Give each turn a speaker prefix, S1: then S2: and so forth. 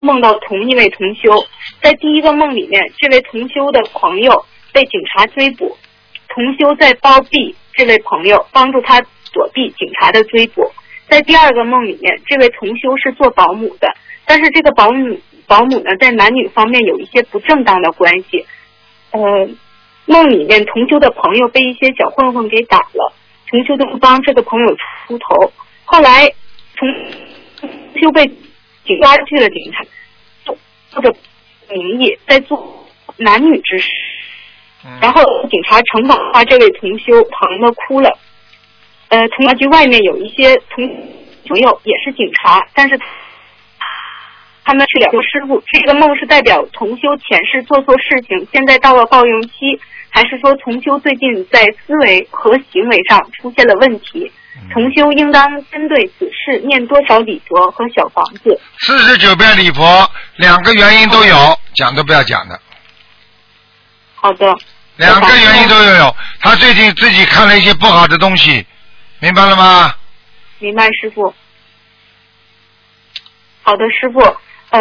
S1: 梦到同一位同修。在第一个梦里面，这位同修的朋友被警察追捕，同修在包庇这位朋友，帮助他躲避警察的追捕。在第二个梦里面，这位同修是做保姆的，但是这个保姆呢，在男女方面有一些不正当的关系。梦里面同修的朋友被一些小混混给打了，同修都帮这个朋友出头。后来同修被抓去了警察，或者名义在做男女之事，然后警察惩罚这位同修，疼得哭了。从那局外面有一些朋友也是警察，但是他们是两个师傅。这个梦是代表同修前世做错事情，现在到了报应期，还是说同修最近在思维和行为上出现了问题？同修应当针对此事念多少礼佛和小房子
S2: ？49遍礼佛，两个原因都有，讲都不要讲的。
S1: 好的。
S2: 两个原因都有，他最近自己看了一些不好的东西，明白了吗？
S1: 明白，师傅。好的，师傅。